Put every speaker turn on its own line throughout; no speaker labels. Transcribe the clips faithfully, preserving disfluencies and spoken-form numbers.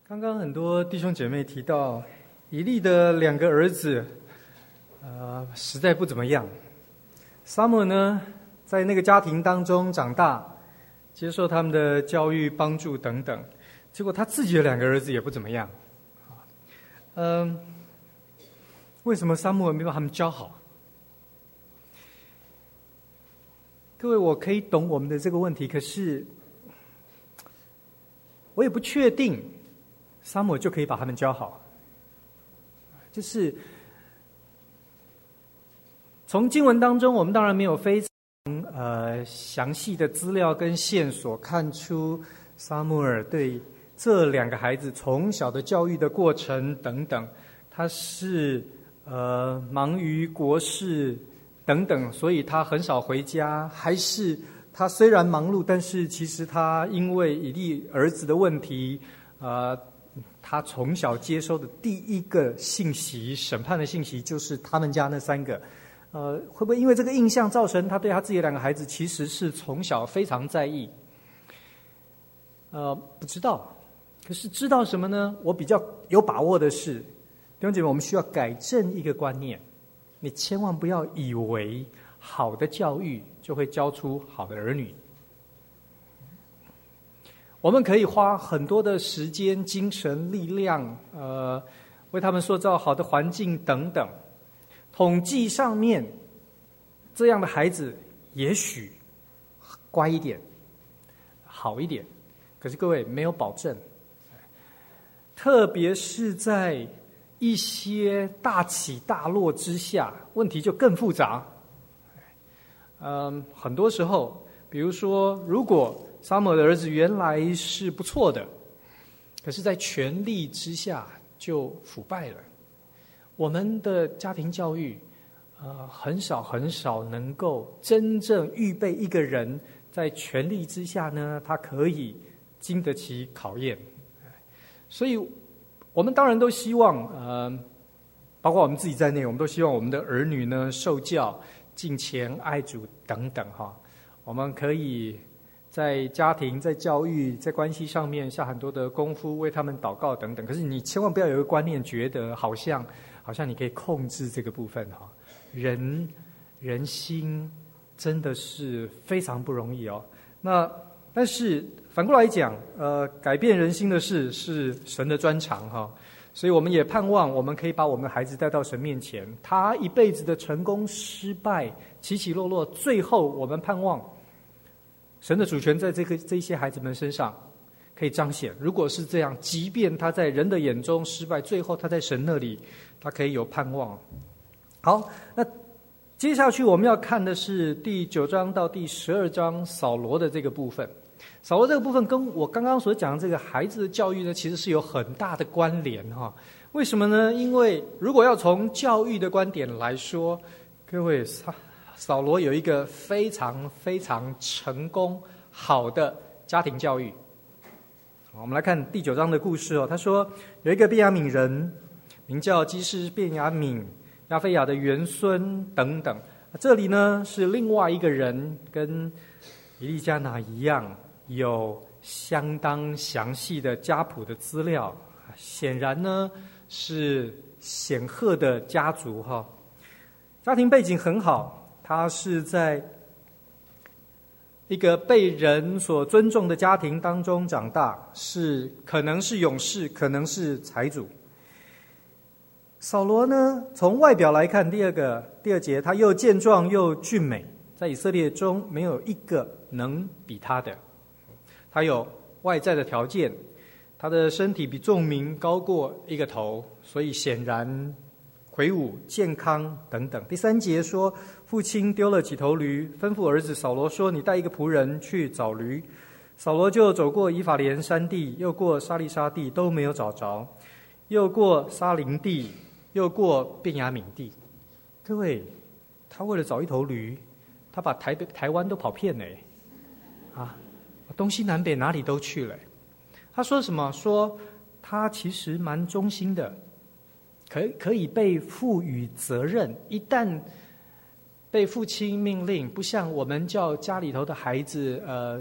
刚刚很多弟兄姐妹提到以利的两个儿子，呃，实在不怎么样。撒母耳呢，在那个家庭当中长大，接受他们的教育、帮助等等，结果他自己的两个儿子也不怎么样。嗯、呃，为什么撒母耳没把他们教好？各位，我可以懂我们的这个问题，可是我也不确定撒母耳就可以把他们教好。就是从经文当中，我们当然没有非常呃详细的资料跟线索，看出撒母耳对这两个孩子从小的教育的过程等等，他是呃忙于国事等等，所以他很少回家，还是他虽然忙碌，但是其实他因为以利儿子的问题，呃，他从小接收的第一个信息，审判的信息，就是他们家那三个，呃，会不会因为这个印象造成他对他自己的两个孩子其实是从小非常在意？呃，不知道。可是知道什么呢？我比较有把握的是，弟兄姐妹，我们需要改正一个观念。你千万不要以为好的教育就会教出好的儿女。我们可以花很多的时间、精神、力量，呃，为他们塑造好的环境等等。统计上面，这样的孩子也许乖一点、好一点，可是各位没有保证。特别是在一些大起大落之下，问题就更复杂。嗯，很多时候，比如说，如果撒母耳的儿子原来是不错的，可是在权力之下就腐败了。我们的家庭教育，呃，很少很少能够真正预备一个人在权力之下呢，他可以经得起考验。所以我们当然都希望，呃，包括我们自己在内，我们都希望我们的儿女呢受教、敬虔、爱主等等哈。我们可以在家庭、在教育、在关系上面下很多的功夫，为他们祷告等等。可是你千万不要有一个观念，觉得好像好像你可以控制这个部分哈。人人心真的是非常不容易哦。那但是反过来讲，呃，改变人心的事是神的专长哈，所以我们也盼望我们可以把我们的孩子带到神面前，他一辈子的成功、失败、起起落落，最后我们盼望神的主权在这个这些孩子们身上可以彰显。如果是这样，即便他在人的眼中失败，最后他在神那里，他可以有盼望。好，那接下去我们要看的是第九章到第十二章扫罗的这个部分。扫罗这个部分跟我刚刚所讲的这个孩子的教育呢，其实是有很大的关联哈。为什么呢？因为如果要从教育的观点来说，各位，扫扫罗有一个非常非常成功好的家庭教育。我们来看第九章的故事哦。他说有一个便雅悯人，名叫基士便雅悯，亚非亚的元孙等等。这里呢是另外一个人，跟以利加拿一样，有相当详细的家谱的资料，显然呢是显赫的家族哈。家庭背景很好，他是在一个被人所尊重的家庭当中长大，是可能是勇士，可能是财主。扫罗呢，从外表来看，第二个第二节，他又健壮又俊美，在以色列中没有一个能比他的。他有外在的条件，他的身体比众民高过一个头，所以显然魁梧健康等等。第三节说，父亲丢了几头驴，吩咐儿子扫罗说，你带一个仆人去找驴。扫罗就走过以法莲山地，又过沙利沙地，都没有找着，又过沙林地，又过便雅悯地。各位，他为了找一头驴，他把台北台湾都跑遍了啊，东西南北哪里都去了。他说什么？说他其实蛮忠心的，可可以被赋予责任。一旦被父亲命令，不像我们叫家里头的孩子，呃，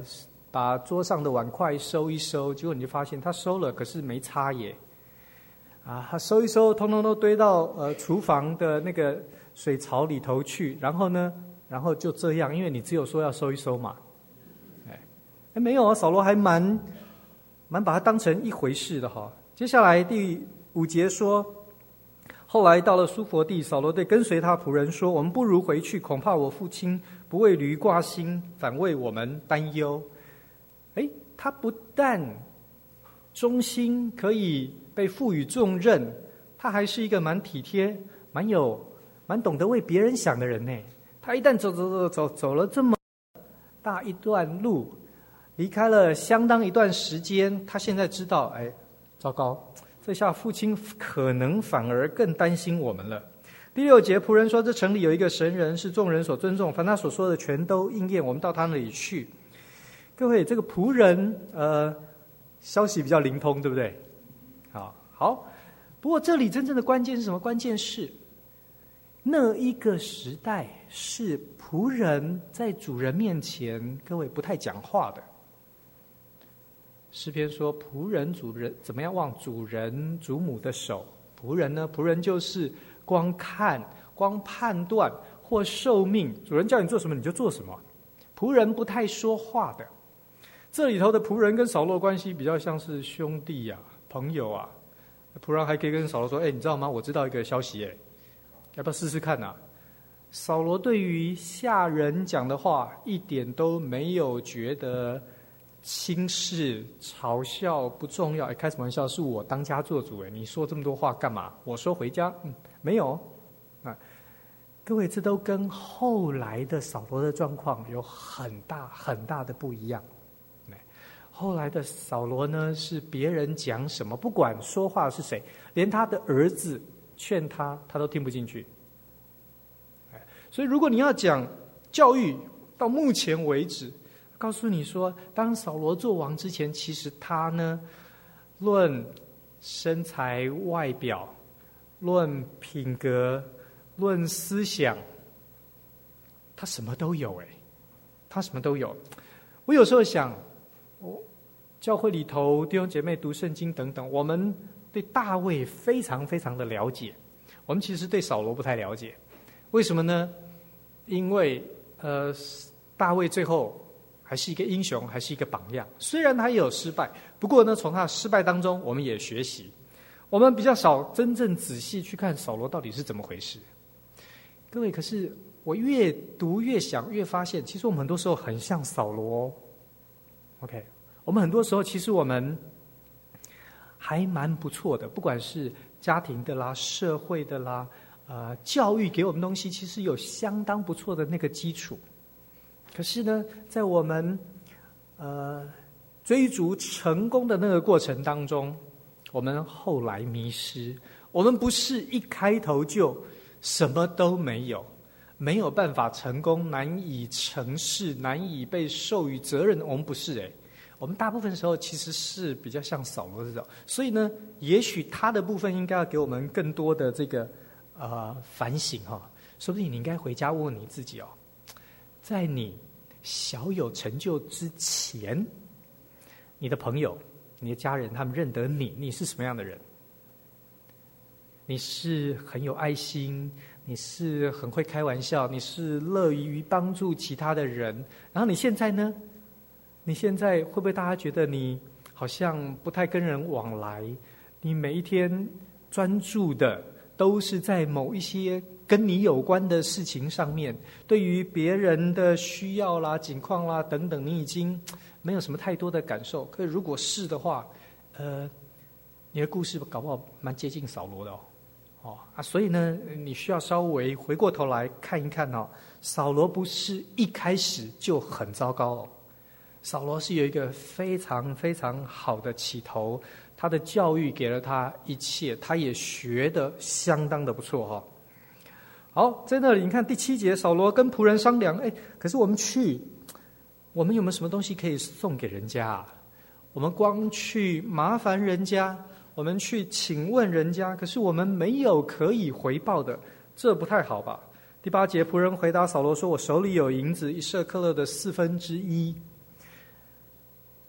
把桌上的碗筷收一收，结果你就发现他收了，可是没擦耶。啊，他收一收，通通都堆到呃厨房的那个水槽里头去，然后呢，然后就这样，因为你只有说要收一收嘛。哎，哎没有啊，扫罗还蛮蛮把它当成一回事的哈。接下来第五节说，后来到了苏弗地，扫罗对跟随他仆人说：“我们不如回去，恐怕我父亲不为驴挂心，反为我们担忧。”哎，他不但忠心可以被赋予重任，他还是一个蛮体贴、蛮有、蛮懂得为别人想的人呢。他一旦走走走走走了这么大一段路，离开了相当一段时间，他现在知道，哎，糟糕，这下父亲可能反而更担心我们了。第六节，仆人说：“这城里有一个神人，是众人所尊重，凡他所说的全都应验。我们到他那里去。”各位，这个仆人，呃，消息比较灵通，对不对？好，好。不过这里真正的关键是什么？关键是那一个时代是仆人在主人面前，各位不太讲话的。诗篇说：“仆人主人怎么样望主人主母的手？”仆人呢？仆人就是光看、光判断或受命，主人叫你做什么你就做什么。仆人不太说话的。这里头的仆人跟扫罗关系比较像是兄弟啊、朋友啊。仆人还可以跟扫罗说：“哎，你知道吗？我知道一个消息，哎，要不要试试看啊？”扫罗对于下人讲的话一点都没有觉得轻视、嘲笑，不重要。哎，开什么玩笑？是我当家做主，哎，你说这么多话干嘛？我说回家，嗯，没有啊。各位，这都跟后来的扫罗的状况有很大很大的不一样。后来的扫罗呢，是别人讲什么，不管说话是谁，连他的儿子劝他，他都听不进去。所以如果你要讲教育，到目前为止，告诉你说，当扫罗做王之前，其实他呢，论身材外表，论品格，论思想，他什么都有。哎，他什么都有。我有时候想，我教会里头弟兄姐妹读圣经等等，我们对大卫非常非常的了解，我们其实对扫罗不太了解。为什么呢？因为呃，大卫最后还是一个英雄，还是一个榜样。虽然他也有失败，不过呢，从他的失败当中，我们也学习。我们比较少真正仔细去看扫罗到底是怎么回事。各位，可是我越读越想，越发现，其实我们很多时候很像扫罗哦。OK， 我们很多时候其实我们还蛮不错的，不管是家庭的啦、社会的啦、呃，教育给我们东西，其实有相当不错的那个基础。可是呢，在我们呃追逐成功的那个过程当中，我们后来迷失。我们不是一开头就什么都没有，没有办法成功，难以成事，难以被授予责任。我们不是哎，我们大部分时候其实是比较像扫罗这种。所以呢，也许他的部分应该要给我们更多的这个呃反省哈、哦。说不定你应该回家问问你自己哦，在你小有成就之前，你的朋友、你的家人，他们认得你，你是什么样的人？你是很有爱心，你是很会开玩笑，你是乐于帮助其他的人。然后你现在呢？你现在会不会大家觉得你好像不太跟人往来？你每一天专注的都是在某一些跟你有关的事情上面，对于别人的需要啦、境况啦等等，你已经没有什么太多的感受。可是如果是的话，呃，你的故事搞不好蛮接近扫罗的哦。哦啊，所以呢，你需要稍微回过头来看一看哦。扫罗不是一开始就很糟糕哦，扫罗是有一个非常非常好的起头，他的教育给了他一切，他也学得相当的不错哈、哦。好，在那里你看第七节，扫罗跟仆人商量，哎，可是我们去，我们有没有什么东西可以送给人家啊？我们光去麻烦人家，我们去请问人家，可是我们没有可以回报的，这不太好吧？第八节，仆人回答扫罗说：“我手里有银子一舍克勒的四分之一。”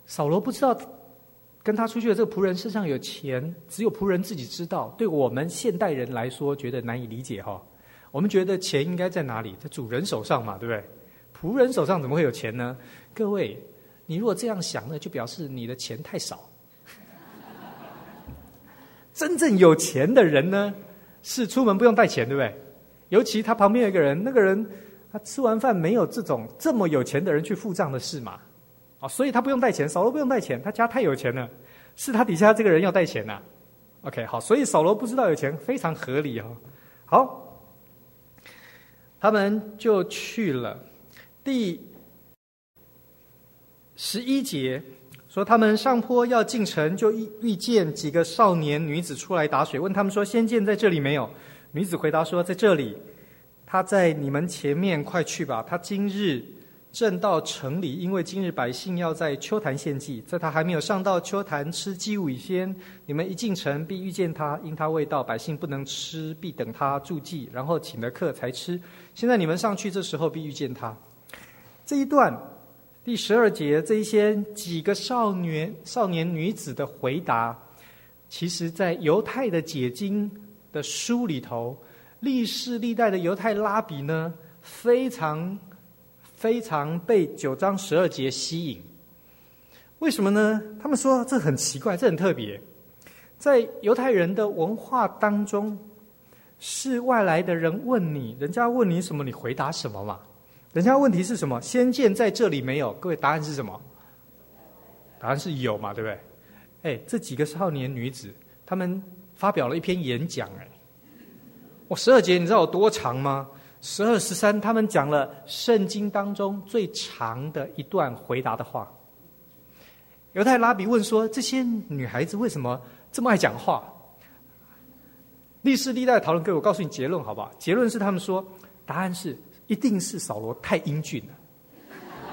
扫罗不知道跟他出去的这个仆人身上有钱，只有仆人自己知道。对我们现代人来说，觉得难以理解哈。我们觉得钱应该在哪里？在主人手上嘛，对不对？仆人手上怎么会有钱呢？各位，你如果这样想呢，就表示你的钱太少。真正有钱的人呢，是出门不用带钱，对不对？尤其他旁边有一个人，那个人他吃完饭没有这种这么有钱的人去付账的事嘛，啊，所以他不用带钱，扫罗不用带钱，他家太有钱了，是他底下这个人要带钱呐、啊。OK， 好，所以扫罗不知道有钱，非常合理哦。好，他们就去了。第十一节说，他们上坡要进城，就遇见几个少年女子出来打水，问他们说：“先见在这里没有？”女子回答说：“在这里。”他在你们前面，快去吧。他今日正到城里，因为今日百姓要在丘坛献祭，在他还没有上到丘坛吃祭物以先，你们一进城必遇见他，因他未到，百姓不能吃，必等他住祭，然后请了客才吃。现在你们上去，这时候必遇见他。这一段第十二节，这一些几个少年少年女子的回答，其实在犹太的解经的书里头，历世历代的犹太拉比呢，非常非常被九章十二节吸引。为什么呢？他们说这很奇怪，这很特别。在犹太人的文化当中，是外来的人问你，人家问你什么，你回答什么嘛？人家问题是什么？先见在这里没有？各位，答案是什么？答案是有嘛，对不对？哎，这几个少年女子，他们发表了一篇演讲，哎，我十二节你知道有多长吗？十二十三，他们讲了圣经当中最长的一段回答的话。犹太拉比问说：这些女孩子为什么这么爱讲话？历世历代的讨论，各位，我告诉你结论好不好？结论是他们说，答案是一定是扫罗太英俊了，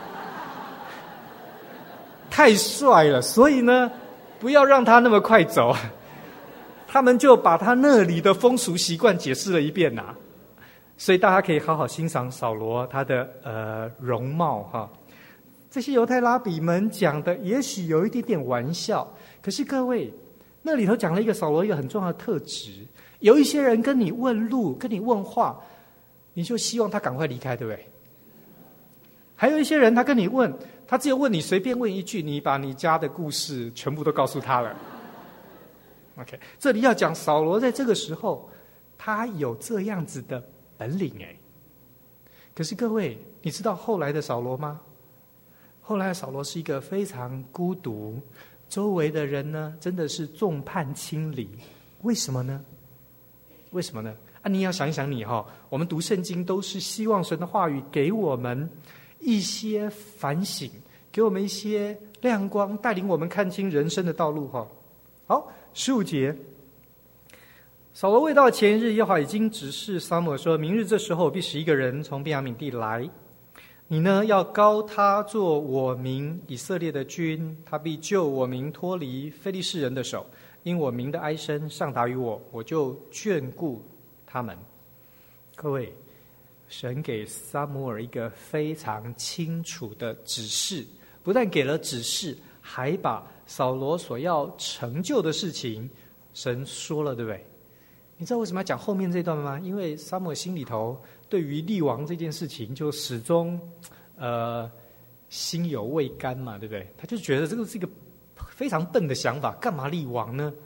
太帅了，所以呢，不要让他那么快走。他们就把他那里的风俗习惯解释了一遍呐、啊，所以大家可以好好欣赏扫罗他的呃容貌哈。这些犹太拉比们讲的也许有一点点玩笑，可是各位，那里头讲了一个扫罗一个很重要的特质。有一些人跟你问路，跟你问话，你就希望他赶快离开，对不对？还有一些人，他跟你问，他只有问你随便问一句，你把你家的故事全部都告诉他了。OK， 这里要讲扫罗在这个时候，他有这样子的本领哎。可是各位，你知道后来的扫罗吗？后来的扫罗是一个非常孤独，周围的人呢，真的是众叛亲离。为什么呢？为什么呢？啊，你要想一想你哈、哦，我们读圣经都是希望神的话语给我们一些反省，给我们一些亮光，带领我们看清人生的道路哈、哦。好，十五节，扫罗未到前日，耶和华已经指示撒母耳说：明日这时候必使一个人从便雅悯地来，你呢要膏他做我民以色列的君，他必救我民脱离非利士人的手，因我民的哀声上达于我，我就眷顾他们。各位，神给撒母耳一个非常清楚的指示，不但给了指示，还把扫罗所要成就的事情神说了，对不对？你知道为什么要讲后面这段吗？因为撒母耳心里头对于立王这件事情就始终呃心有未甘嘛，对不对？他就觉得这个是一个非常笨的想法，干嘛立王呢？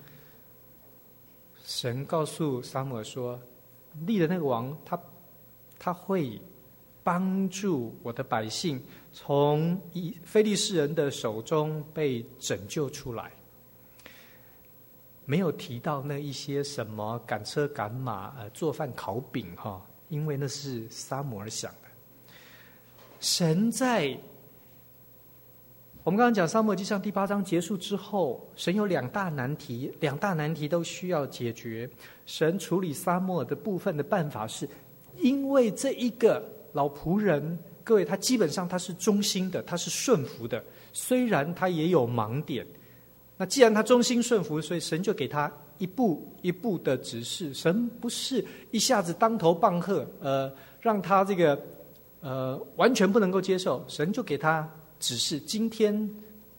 神告诉撒母耳说，立的那个王他他会帮助我的百姓从非利士人的手中被拯救出来。没有提到那一些什么赶车赶马、呃、做饭烤饼哈，因为那是撒母耳想的。神在我们刚刚讲撒母耳记上第八章结束之后，神有两大难题，两大难题都需要解决。神处理撒母耳的部分的办法是，因为这一个老仆人，各位，他基本上他是忠心的，他是顺服的，虽然他也有盲点。那既然他忠心顺服，所以神就给他一步一步的指示。神不是一下子当头棒喝，呃，让他这个呃完全不能够接受。神就给他指示：今天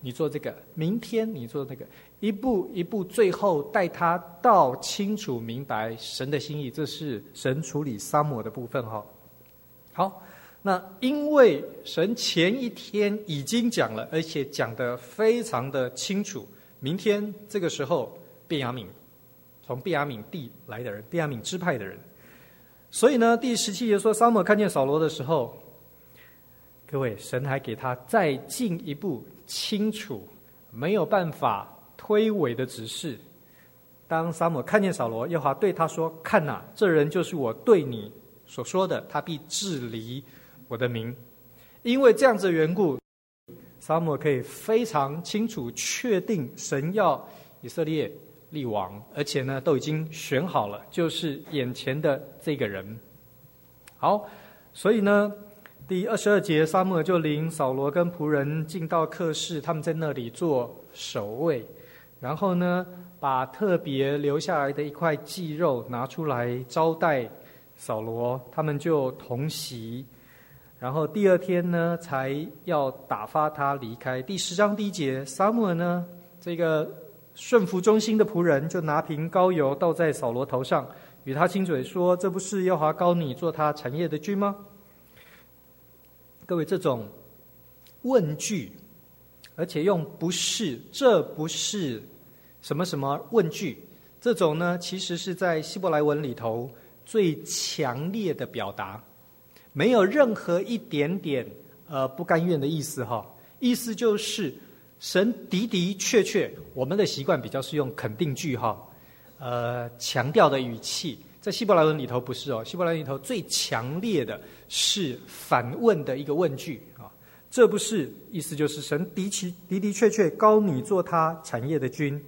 你做这个，明天你做那个，一步一步，最后带他到清楚明白神的心意。这是神处理撒母耳的部分哈。好，那因为神前一天已经讲了，而且讲得非常的清楚，明天这个时候便雅悯，从便雅悯地来的人，便雅悯支派的人。所以呢，第十七节说，撒母耳看见扫罗的时候，各位，神还给他再进一步清楚没有办法推诿的指示。当撒母耳看见扫罗，耶和华对他说，看哪，这人就是我对你所说的，他必治理我的民。因为这样子的缘故，撒母耳可以非常清楚确定神要以色列立王，而且呢都已经选好了，就是眼前的这个人。好，所以呢第二十二节，撒母耳就领扫罗跟仆人进到客室，他们在那里做守卫，然后呢把特别留下来的一块祭肉拿出来招待扫罗，他们就同席，然后第二天呢才要打发他离开。第十章第一节，撒母耳呢这个顺服忠心的仆人就拿瓶膏油倒在扫罗头上，与他亲嘴说，这不是耶和华膏你做他产业的君吗？各位，这种问句，而且用不是，这不是什么什么问句，这种呢其实是在希伯来文里头最强烈的表达，没有任何一点点呃不甘愿的意思哈。意思就是神的的确确，我们的习惯比较是用肯定句哈，呃强调的语气。在希伯来文里头不是哦，希伯来文里头最强烈的是反问的一个问句啊，这不是，意思就是神的其的的确确膏你做他产业的君。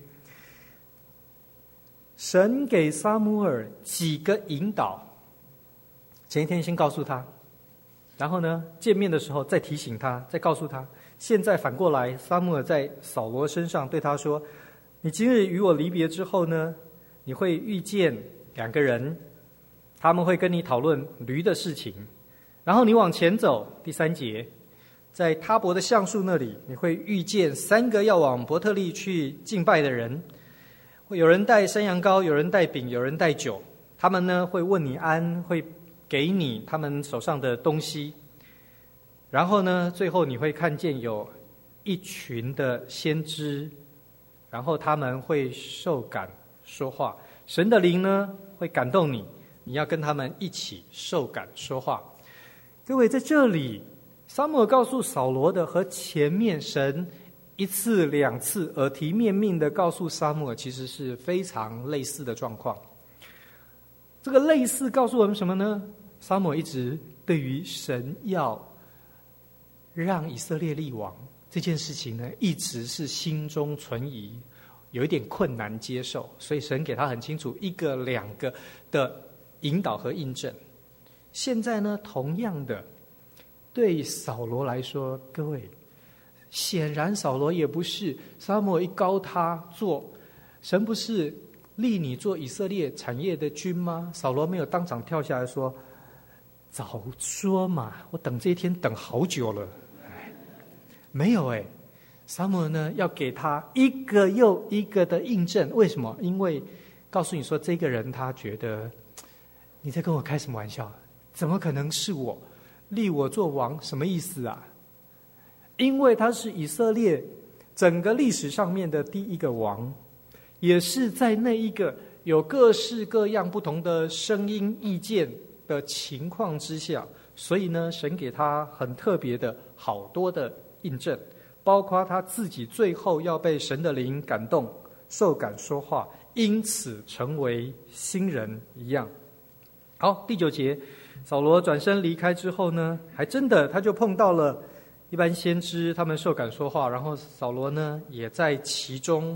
神给撒母耳几个引导，前一天先告诉他，然后呢见面的时候再提醒他，再告诉他。现在反过来，撒母耳在扫罗身上对他说，你今日与我离别之后呢，你会遇见两个人，他们会跟你讨论驴的事情，然后你往前走，第三节，在他伯的橡树那里，你会遇见三个要往伯特利去敬拜的人，会有人带山羊羔，有人带饼，有人带酒，他们呢会问你安，会给你他们手上的东西，然后呢最后你会看见有一群的先知，然后他们会受感说话，神的灵呢会感动你，你要跟他们一起受感说话。各位，在这里撒母耳告诉扫罗的和前面神一次两次耳提面命的告诉撒母耳其实是非常类似的状况。这个类似告诉我们什么呢？撒母耳一直对于神要让以色列立王这件事情呢，一直是心中存疑，有一点困难接受，所以神给他很清楚一个两个的引导和印证。现在呢，同样的对扫罗来说，各位，显然扫罗也不是撒母耳一膏他做，神不是立你做以色列产业的君吗？扫罗没有当场跳下来说，早说嘛，我等这一天等好久了。没有哎，撒母耳呢要给他一个又一个的印证。为什么？因为告诉你说，这个人他觉得你在跟我开什么玩笑？怎么可能是我立我做王？什么意思啊？因为他是以色列整个历史上面的第一个王，也是在那一个有各式各样不同的声音意见的情况之下，所以呢，神给他很特别的好多的印证，包括他自己最后要被神的灵感动，受感说话，因此成为新人一样。好，第九节，扫罗转身离开之后呢，还真的他就碰到了一般先知，他们受感说话，然后扫罗呢也在其中。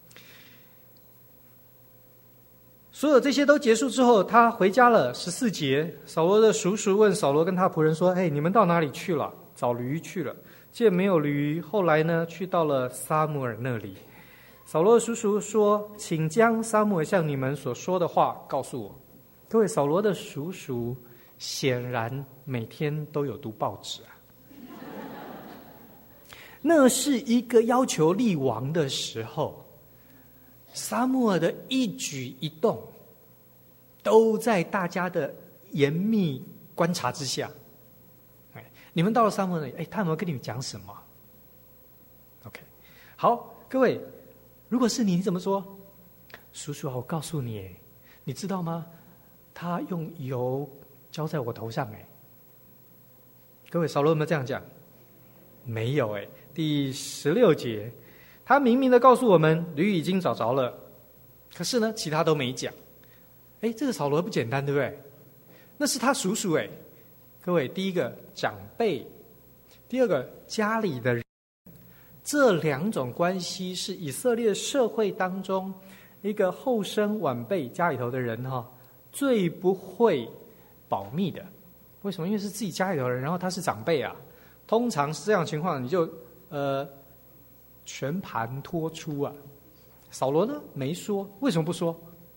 所有这些都结束之后，他回家了。十四节，扫罗的叔叔问扫罗跟他仆人说，嘿，你们到哪里去了？找驴去了。见没有驴，后来呢去到了撒母耳那里。扫罗的叔叔说，请将撒母耳向你们所说的话告诉我。各位，扫罗的叔叔显然每天都有读报纸啊。 那是一个要求立王的时候，撒母耳的一举一动都在大家的严密观察之下。你们到了撒母耳那里，哎，他有没有跟你们讲什么 ？OK， 好，各位，如果是你，你怎么说？叔叔啊，我告诉你，你知道吗？他用油浇在我头上，哎，各位，扫罗有没有这样讲？没有，哎。第十六节，他明明的告诉我们，驴已经找着了，可是呢，其他都没讲。哎，这个扫罗不简单，对不对？那是他叔叔，哎。各位，第一个长辈，第二个家里的人，这两种关系是以色列社会当中一个后生晚辈家里头的人哈最不会保密的。为什么？因为是自己家里头的人，然后他是长辈啊，通常是这样的情况，你就呃全盘托出啊。扫罗呢没说，为什么不说？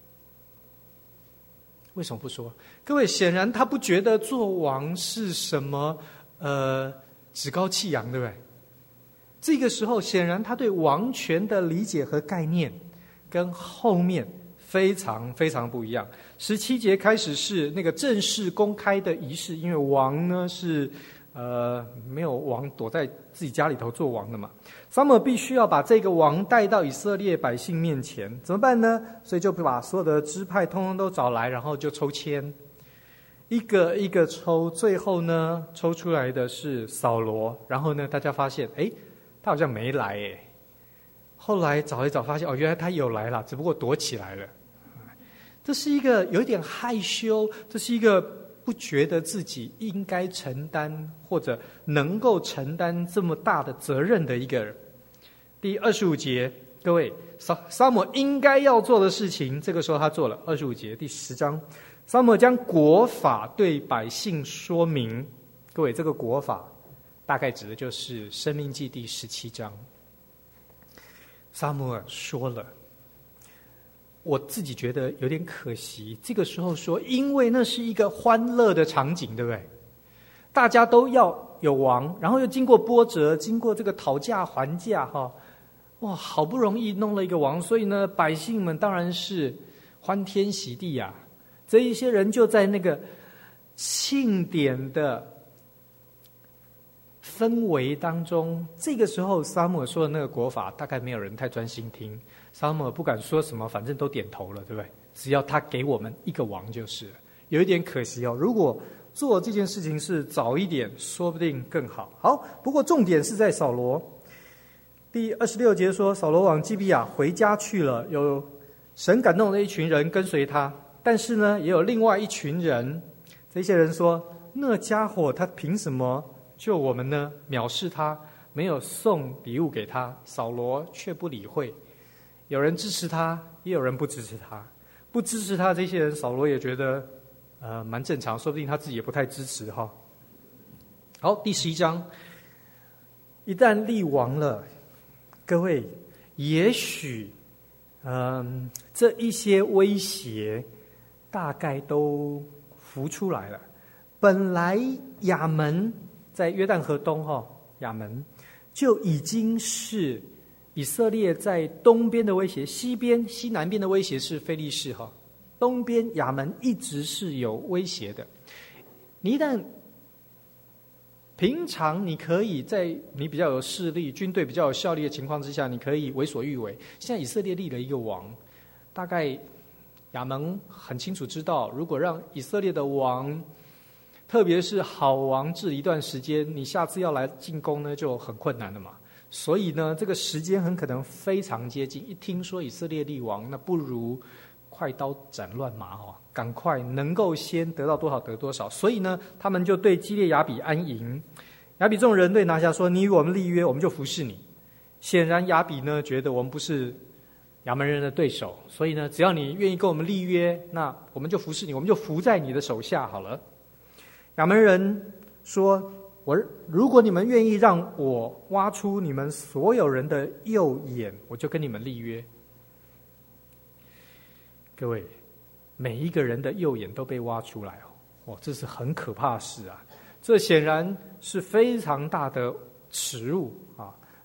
为什么不说？各位，显然他不觉得做王是什么呃趾高气扬，对不对？这个时候，显然他对王权的理解和概念跟后面非常非常不一样。十七节开始是那个正式公开的仪式，因为王呢是呃没有王躲在自己家里头做王的嘛。撒母耳必须要把这个王带到以色列百姓面前，怎么办呢？所以就把所有的支派通通都找来，然后就抽签，一个一个抽，最后呢抽出来的是扫罗。然后呢，大家发现，哎，他好像没来哎。后来找一找，发现哦，原来他有来了，只不过躲起来了。这是一个有一点害羞，这是一个不觉得自己应该承担或者能够承担这么大的责任的一个人。第二十五节，各位，撒撒母耳应该要做的事情，这个时候他做了。二十五节第十章，撒母耳将国法对百姓说明。各位，这个国法大概指的就是《申命记》第十七章。撒母耳说了，我自己觉得有点可惜。这个时候说，因为那是一个欢乐的场景，对不对？大家都要有王，然后又经过波折，经过这个讨价还价，哈，哇，好不容易弄了一个王，所以呢，百姓们当然是欢天喜地呀、啊。这一些人就在那个庆典的氛围当中，这个时候撒母耳说的那个国法，大概没有人太专心听。撒母耳不敢说什么，反正都点头了，对不对？只要他给我们一个王就是了。有一点可惜哦，如果做这件事情是早一点，说不定更好。好，不过重点是在扫罗。第二十六节说，扫罗往基比亚回家去了，有神感动的一群人跟随他，但是呢，也有另外一群人，这些人说，那家伙他凭什么救我们呢？藐视他，没有送礼物给他。扫罗却不理会，有人支持他，也有人不支持他。不支持他这些人，扫罗也觉得呃蛮正常，说不定他自己也不太支持哈。好，第十一章，一旦立王了，各位，也许嗯、呃、这一些威胁大概都浮出来了。本来亚门在约旦河东哈，亚门就已经是以色列在东边的威胁，西边、西南边的威胁是非利士哈，东边亚门一直是有威胁的。你一旦平常你可以在你比较有势力、军队比较有效力的情况之下，你可以为所欲为。现在以色列立了一个王，大概亚门很清楚知道，如果让以色列的王，特别是好王治一段时间，你下次要来进攻呢，就很困难了嘛。所以呢，这个时间很可能非常接近。一听说以色列立王，那不如快刀斩乱麻哈，赶快能够先得到多少得多少。所以呢，他们就对基列雅比安营。雅比众人对拿辖说：“你与我们立约，我们就服侍你。”显然雅比呢觉得我们不是亚门人的对手，所以呢，只要你愿意跟我们立约，那我们就服侍你，我们就服在你的手下好了。亚门人说：“我如果你们愿意让我挖出你们所有人的右眼，我就跟你们立约。”各位，每一个人的右眼都被挖出来哦，哦，这是很可怕的事啊！这显然是非常大的耻辱啊！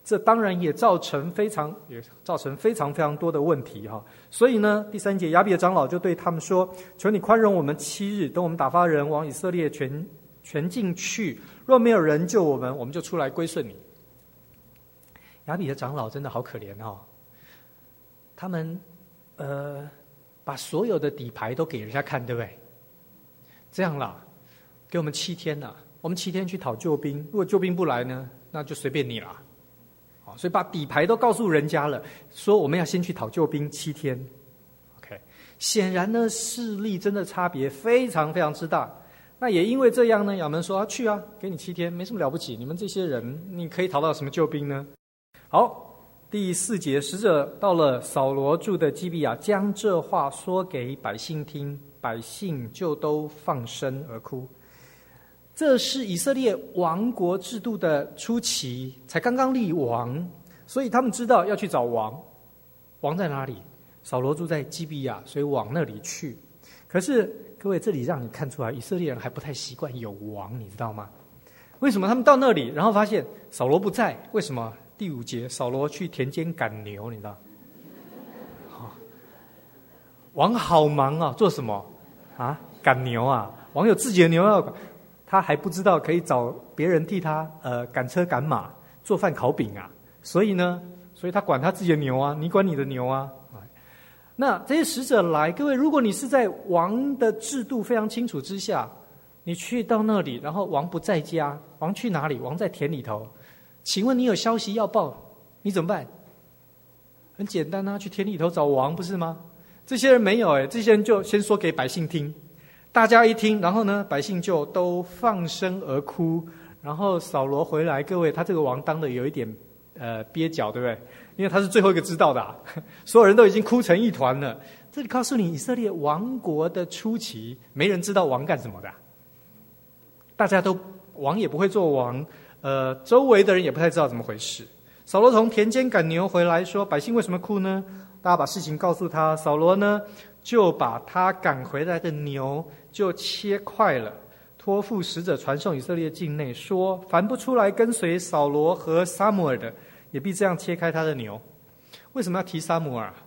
这当然也造成非常也造成非常非常多的问题哈。所以呢，第三节，亚比的长老就对他们说：“求你宽容我们七日，等我们打发人往以色列全全境去。若没有人救我们，我们就出来归顺你。”亚比的长老真的好可怜哦，他们呃把所有的底牌都给人家看，对不对？这样啦，给我们七天啦，我们七天去讨救兵，如果救兵不来呢，那就随便你啦。所以把底牌都告诉人家了，说我们要先去讨救兵七天。OK， 显然呢势力真的差别非常非常之大。那也因为这样呢，亚门说啊去啊，给你七天，没什么了不起。你们这些人，你可以讨到什么救兵呢？好，第四节，使者到了扫罗住的基比亚，将这话说给百姓听，百姓就都放声而哭。这是以色列王国制度的初期，才刚刚立王，所以他们知道要去找王。王在哪里？扫罗住在基比亚，所以往那里去。可是各位，这里让你看出来，以色列人还不太习惯有王，你知道吗？为什么他们到那里，然后发现扫罗不在？为什么？第五节，扫罗去田间赶牛，你知道？哦、王好忙啊，做什么啊？赶牛啊！王有自己的牛要赶。他还不知道可以找别人替他呃赶车赶马做饭烤饼啊，所以呢，所以他管他自己的牛啊，你管你的牛啊。那这些使者来，各位，如果你是在王的制度非常清楚之下，你去到那里，然后王不在家，王去哪里？王在田里头。请问你有消息要报，你怎么办？很简单啊，去田里头找王，不是吗？这些人没有哎，这些人就先说给百姓听。大家一听，然后呢，百姓就都放声而哭。然后扫罗回来，各位，他这个王当的有一点呃蹩脚，对不对？因为他是最后一个知道的、啊，所有人都已经哭成一团了。这里告诉你，以色列王国的初期，没人知道王干什么的、啊，大家都王也不会做王，呃，周围的人也不太知道怎么回事。扫罗从田间赶牛回来，说百姓为什么哭呢？大家把事情告诉他，扫罗呢就把他赶回来的牛就切块了，托付使者传送以色列境内，说凡不出来跟随扫罗和撒母耳的，也必这样切开他的牛。为什么要提撒母耳？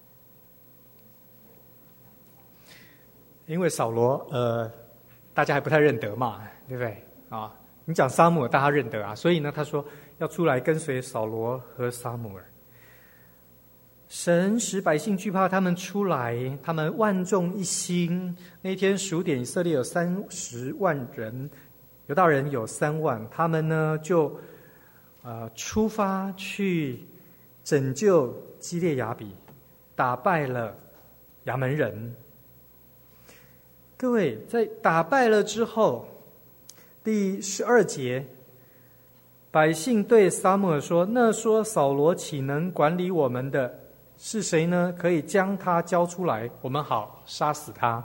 因为扫罗呃大家还不太认得嘛，对不对啊？你讲撒母耳大家认得啊，所以呢他说要出来跟随扫罗和撒母耳。神使百姓惧怕他们出来，他们万众一心。那一天数点，以色列有三十万人，犹大人有三万，他们呢就呃出发去拯救基列雅比，打败了亚门人。各位，在打败了之后，第十二节，百姓对撒母耳说：“那说扫罗岂能管理我们的？是谁呢？可以将他交出来，我们好杀死他。”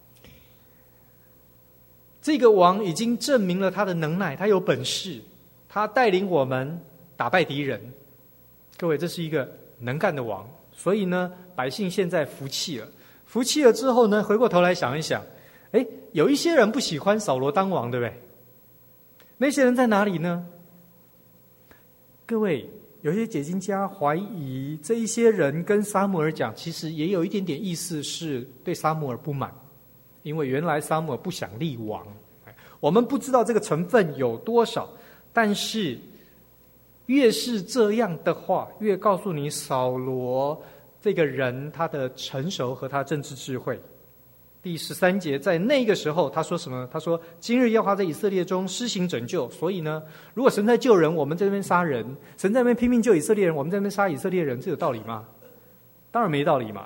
这个王已经证明了他的能耐，他有本事，他带领我们打败敌人。各位，这是一个能干的王，所以呢，百姓现在服气了。服气了之后呢，回过头来想一想，哎，有一些人不喜欢扫罗当王，对不对？那些人在哪里呢？各位，有些解经家怀疑这一些人跟撒母耳讲，其实也有一点点意思，是对撒母耳不满，因为原来撒母耳不想立王。我们不知道这个成分有多少，但是越是这样的话，越告诉你扫罗这个人他的成熟和他政治智慧。第十三节，在那个时候他说什么？他说今日耶和华在以色列中施行拯救，所以呢，如果神在救人，我们在那边杀人；神在那边拼命救以色列人，我们在那边杀以色列人，这有道理吗？当然没道理嘛。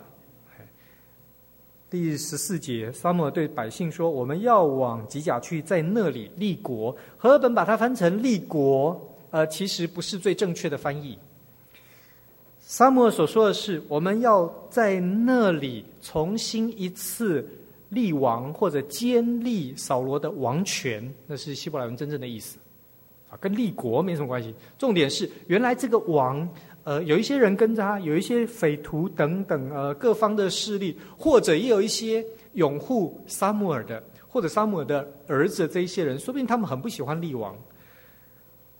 第十四节，撒母耳对百姓说：“我们要往吉甲去，在那里立国。”和合本把它翻成立国，呃，其实不是最正确的翻译。撒母耳所说的是，我们要在那里重新一次立王，或者坚立扫罗的王权，那是希伯来文真正的意思，啊，跟立国没什么关系。重点是，原来这个王，呃，有一些人跟着他，有一些匪徒等等，呃，各方的势力，或者也有一些拥护撒母耳的，或者撒母耳的儿子这一些人，说不定他们很不喜欢立王。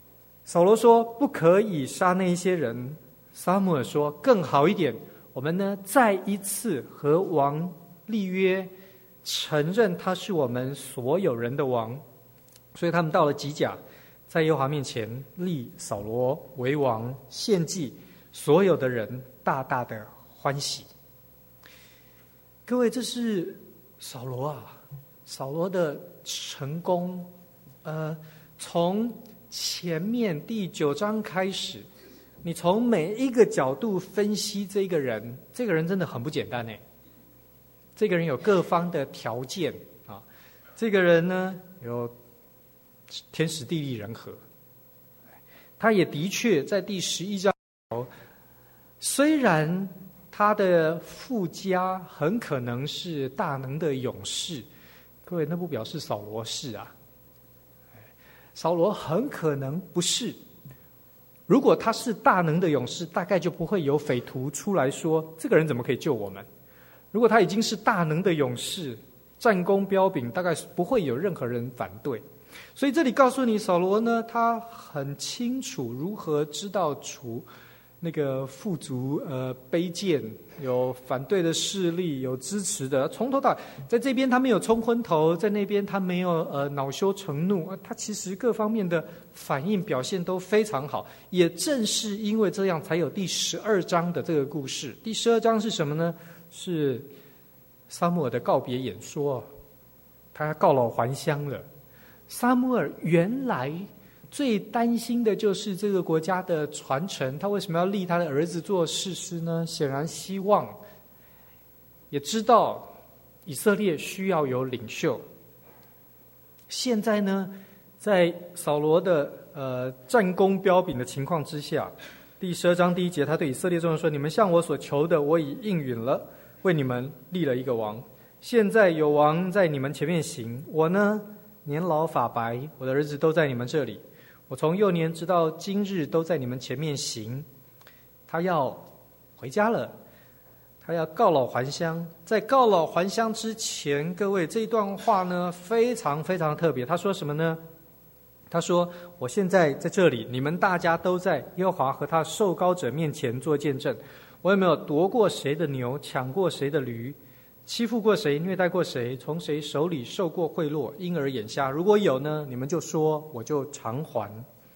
扫罗说不可以杀那一些人，撒母耳说更好一点，我们呢再一次和王立约，承认他是我们所有人的王。所以他们到了吉甲，在耶和华面前立扫罗为王，献祭，所有的人大大的欢喜。各位，这是扫罗啊，扫罗的成功，呃，从前面第九章开始，你从每一个角度分析这个人，这个人真的很不简单哎。这个人有各方的条件啊，这个人呢有天时地利人和，他也的确在第十一章，虽然他的父家很可能是大能的勇士，各位，那不表示扫罗是啊，扫罗很可能不是。如果他是大能的勇士，大概就不会有匪徒出来说这个人怎么可以救我们。如果他已经是大能的勇士，战功彪炳，大概不会有任何人反对。所以这里告诉你，扫罗呢，他很清楚如何知道除那个富足呃卑贱，有反对的势力，有支持的，从头到在这边他没有冲昏头，在那边他没有呃恼羞成怒，他其实各方面的反应表现都非常好。也正是因为这样，才有第十二章的这个故事。第十二章是什么呢？是撒母耳的告别演说，他告老还乡了。撒母耳原来最担心的就是这个国家的传承，他为什么要立他的儿子做士师呢？显然希望，也知道以色列需要有领袖。现在呢，在扫罗的呃战功彪炳的情况之下，第十二章第一节，他对以色列众人说：“你们向我所求的，我已应允了，为你们立了一个王。现在有王在你们前面行，我呢年老发白，我的儿子都在你们这里。我从幼年直到今日都在你们前面行。他要回家了，他要告老还乡。在告老还乡之前，各位，这一段话呢非常非常特别。他说什么呢？他说：我现在在这里，你们大家都在耶和华和他受膏者面前做见证。我有没有夺过谁的牛，抢过谁的驴，欺负过谁，虐待过谁，从谁手里受过贿赂，因而眼瞎？如果有呢，你们就说，我就偿还。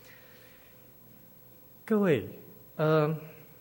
各位，呃，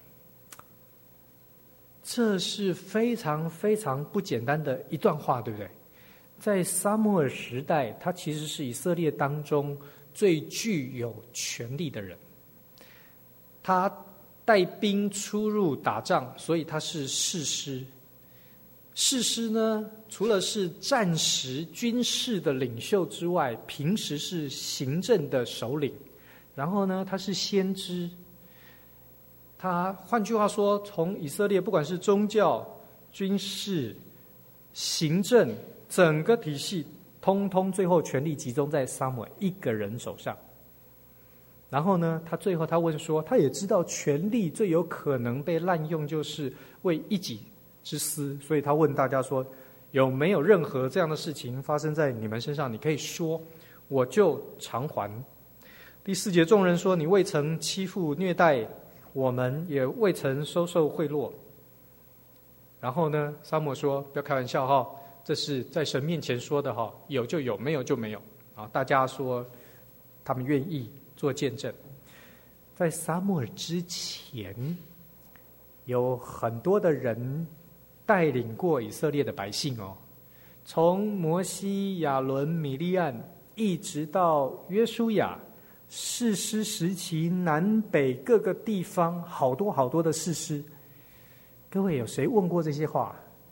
这是非常非常不简单的一段话，对不对？在撒母耳时代，他其实是以色列当中最具有权力的人，他带兵出入打仗，所以他是士师。士师呢，除了是战时军事的领袖之外，平时是行政的首领。然后呢，他是先知。他换句话说，从以色列不管是宗教、军事、行政整个体系，通通最后权力集中在撒母耳一个人手上。然后呢，他最后他问说，他也知道权力最有可能被滥用，就是为一己之私，所以他问大家说，有没有任何这样的事情发生在你们身上？你可以说，我就偿还。第四节，众人说，你未曾欺负虐待我们，也未曾收受贿赂。然后呢，撒母耳说，不要开玩笑哈，这是在神面前说的哈，有就有，没有就没有啊。大家说他们愿意做见证。在撒母耳之前，有很多的人带领过以色列的百姓哦，从摩西、亚伦、米利暗，一直到约书亚，士师时期南北各个地方好多好多的士师。各位有谁问过这些话？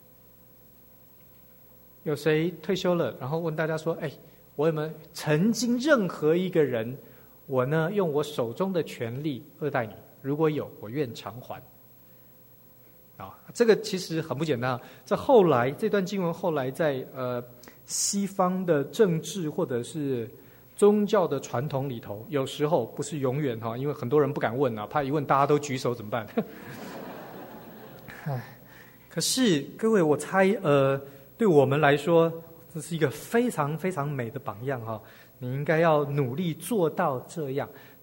有谁退休了，然后问大家说：“哎，我有没有曾经任何一个人，我呢用我手中的权力恶待你？如果有，我愿偿还。”啊，这个其实很不简单啊。这后来这段经文后来在呃西方的政治或者是宗教的传统里头，有时候不是永远哈，因为很多人不敢问啊，怕一问大家都举手怎么办？唉，可是各位，我猜呃，对我们来说，这是一个非常非常美的榜样哈。你应该要努力做到这样。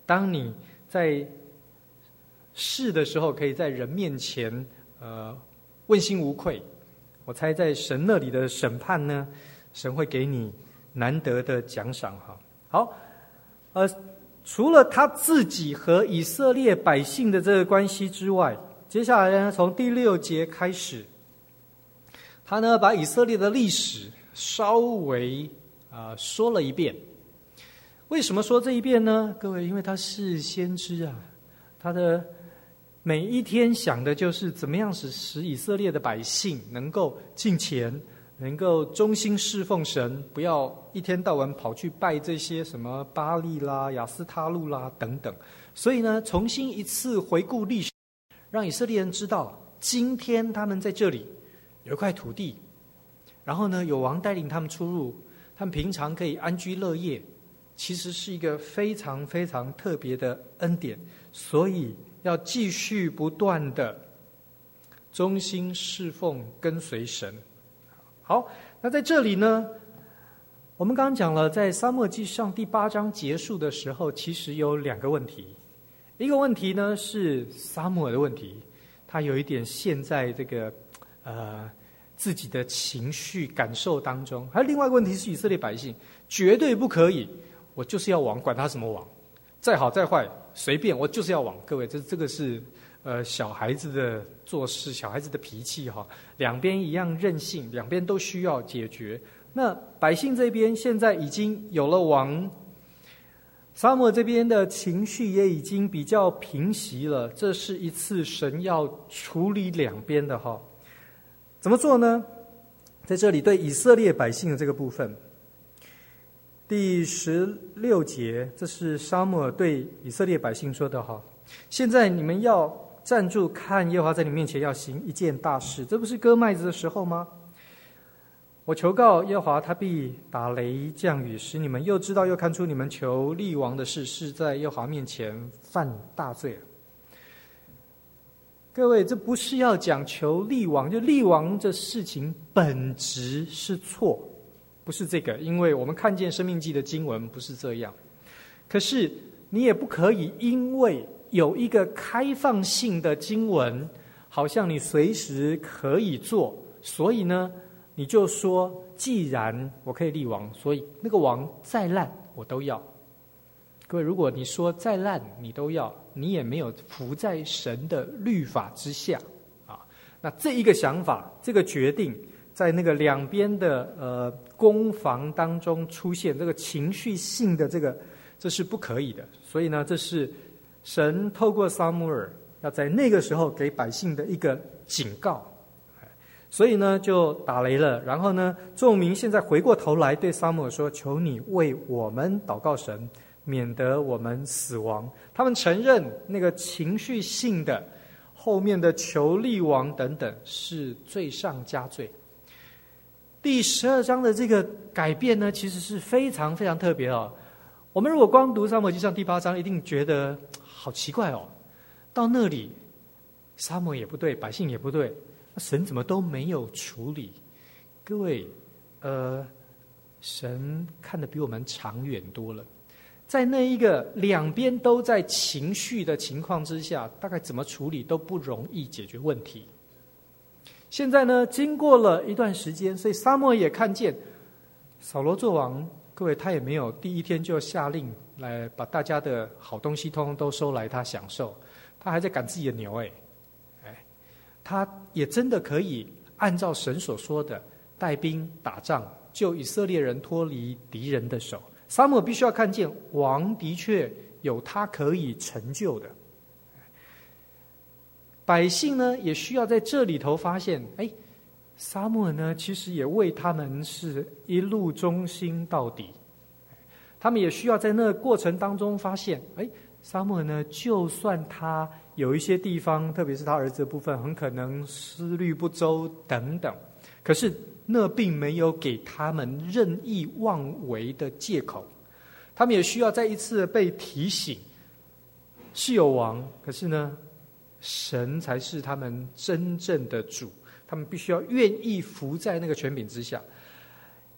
当你在试的时候，可以在人面前呃问心无愧。我猜在神那里的审判呢，神会给你难得的奖赏哈。好，呃，除了他自己和以色列百姓的这个关系之外，接下来呢，从第六节开始，他呢把以色列的历史稍微啊、呃、说了一遍。为什么说这一遍呢？各位，因为他是先知啊，他的每一天想的就是怎么样使使以色列的百姓能够敬虔，能够忠心侍奉神，不要一天到晚跑去拜这些什么巴力啦、亚斯他路啦等等。所以呢，重新一次回顾历史，让以色列人知道，今天他们在这里有一块土地，然后呢，有王带领他们出入，他们平常可以安居乐业，其实是一个非常非常特别的恩典。所以要继续不断的忠心侍奉跟随神。好，那在这里呢，我们刚刚讲了，在撒母耳记上第八章结束的时候，其实有两个问题。一个问题呢是撒母耳的问题，他有一点陷在这个呃自己的情绪感受当中；还有另外一个问题是以色列百姓绝对不可以，我就是要王，管他什么王，再好再坏随便，我就是要王。各位，这这个是呃小孩子的做事，小孩子的脾气哈，两边一样任性，两边都需要解决。那百姓这边现在已经有了王，撒母耳这边的情绪也已经比较平息了，这是一次神要处理两边的哈。怎么做呢？在这里对以色列百姓的这个部分，第十六节，这是撒母耳对以色列百姓说的哈。现在你们要站住，看耶和华在你面前要行一件大事，这不是割麦子的时候吗？我求告耶和华，他必打雷降雨，使你们又知道又看出你们求立王的事是在耶和华面前犯大罪了。各位，这不是要讲求立王，就立王这事情本质是错，不是这个，因为我们看见申命记的经文不是这样。可是你也不可以因为有一个开放性的经文，好像你随时可以做，所以呢你就说，既然我可以立王，所以那个王再烂我都要。各位，如果你说再烂你都要，你也没有服在神的律法之下啊。那这一个想法，这个决定，在那个两边的呃攻防当中出现这个情绪性的这个，这是不可以的。所以呢，这是神透过撒母耳要在那个时候给百姓的一个警告。所以呢，就打雷了。然后呢，众民现在回过头来对撒母耳说：“求你为我们祷告神，免得我们死亡。”他们承认那个情绪性的后面的求立王等等是罪上加罪。第十二章的这个改变呢，其实是非常非常特别哦。我们如果光读撒母耳记上第八章，一定觉得好奇怪哦。到那里，撒母耳也不对，百姓也不对。神怎么都没有处理？各位，呃，神看得比我们长远多了。在那一个两边都在情绪的情况之下，大概怎么处理都不容易解决问题。现在呢，经过了一段时间，所以撒母耳也看见扫罗做王，各位他也没有第一天就下令来把大家的好东西通通都收来他享受，他还在赶自己的牛哎。他也真的可以按照神所说的带兵打仗，救以色列人脱离敌人的手。撒母耳必须要看见王的确有他可以成就的，百姓呢也需要在这里头发现，哎，撒母耳呢其实也为他们是一路忠心到底。他们也需要在那个过程当中发现，哎，撒母耳呢就算他有一些地方，特别是他儿子的部分，很可能思虑不周等等，可是那并没有给他们任意妄为的借口。他们也需要再一次被提醒，是有王，可是呢，神才是他们真正的主，他们必须要愿意服在那个权柄之下。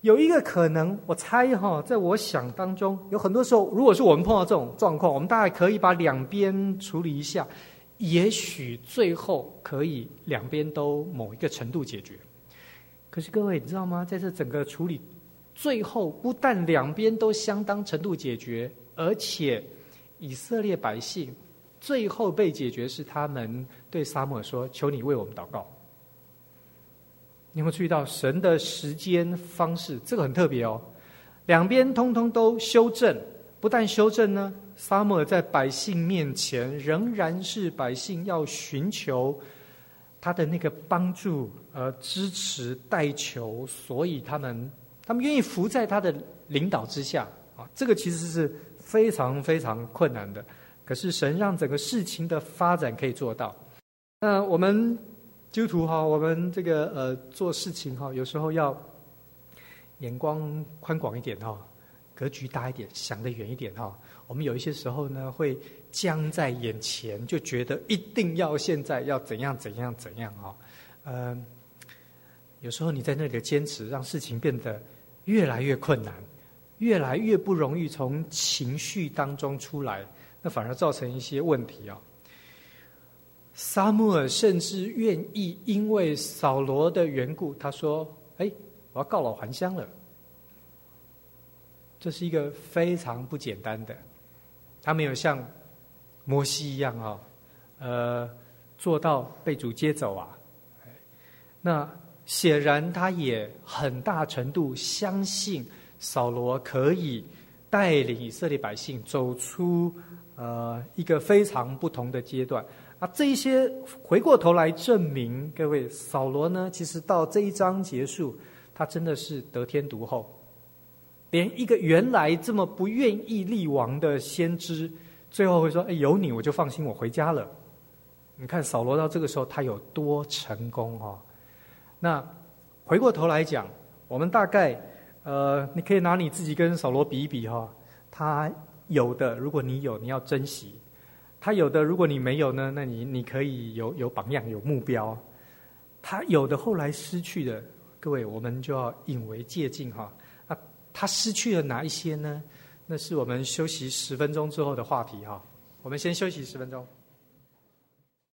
有一个可能，我猜哈，在我想当中，有很多时候，如果是我们碰到这种状况，我们大概可以把两边处理一下，也许最后可以两边都某一个程度解决。可是各位，你知道吗？在这整个处理，最后不但两边都相当程度解决，而且以色列百姓最后被解决是他们对撒母耳说：“求你为我们祷告。”你有没有注意到神的时间方式？这个很特别哦。两边通通都修正，不但修正呢，撒母耳在百姓面前仍然是百姓要寻求他的那个帮助、呃支持、代求，所以他们他们愿意服在他的领导之下啊。这个其实是非常非常困难的，可是神让整个事情的发展可以做到。那我们基督徒哈，我们这个呃做事情哈，有时候要眼光宽广一点哈，格局大一点，想得远一点哈。我们有一些时候呢，会僵在眼前，就觉得一定要现在要怎样怎样怎样哈。呃，有时候你在那里的坚持，让事情变得越来越困难，越来越不容易从情绪当中出来，那反而造成一些问题啊。撒母耳甚至愿意因为扫罗的缘故，他说：“哎，我要告老还乡了。”这是一个非常不简单的，他没有像摩西一样啊，呃，做到被主接走啊。那显然他也很大程度相信扫罗可以带领以色列百姓走出呃一个非常不同的阶段。啊，这一些回过头来证明，各位，扫罗呢，其实到这一章结束，他真的是得天独厚，连一个原来这么不愿意立王的先知，最后会说：“哎，有你我就放心，我回家了。”你看扫罗到这个时候他有多成功哦。那回过头来讲，我们大概呃，你可以拿你自己跟扫罗比一比哈、哦，他有的，如果你有，你要珍惜。他有的，如果你没有呢，那你你可以有有榜样、有目标。他有的后来失去的，各位，我们就要引为戒禁哈。那他失去了哪一些呢？那是我们休息十分钟之后的话题哈。我们先休息十分钟。